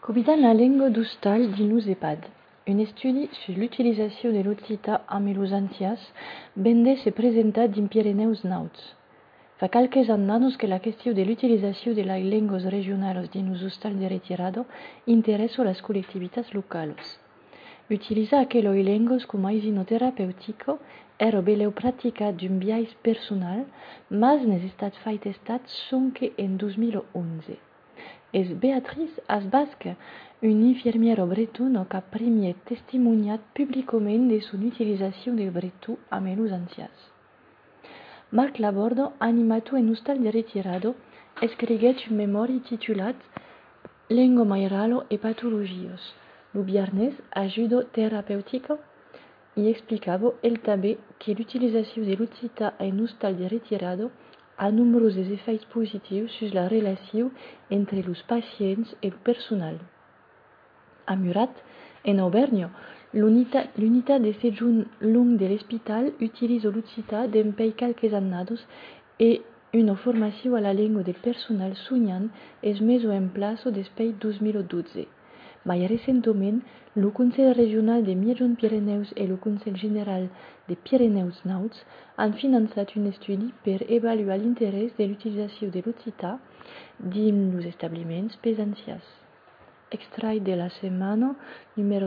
Covidant la lengua d'ustal dinus EHPAD. Un estudi sur l'utilisation de l'occità amb els ancians vende se presenta din Pirineus Nauts. Fa qualques annanos que la question de l'utilisation de las lenguas regionales dinus ustal de retirado interessa las colectivitats locales. Utilitzar aquellas lenguas com aisino terapèutico era beleu praticat d'un biais personal, mas nes estats fait estat sonque en 2011. És Beatriz Asbasque, une infirmière bretona qui a premier testimoniat publiquement de son utilisation del bretó amb els ancians. Marc Labordo, animato en hostal de retirado, escriguet un memori titulat Lengua mairalo e patologios, lo viernes ajudo terapèutico, i explicava el també que l'utilisation de l'occità en hostal de retirado a nombrosos efectes positifs sur la relation entre els pacients et le personnel. A Murat, en Auvergne, l'unitat de séjour long de l'hôpital utilise l'occità depuis quelques années et une formation à la langue del personnel soignant és mise en place depuis 2012. Mais récemment, le Conseil régional de Migjorn-Pyrénées et le Conseil général de Pyrénées Nauts han finançat un estudi per évaluer l'intérêt de l'utilisation de l'occità dins els establiments pels ancians. Extrait de la setmana número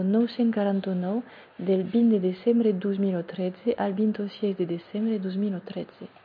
949 del 20 de desembre 2013 al 26 de desembre 2013.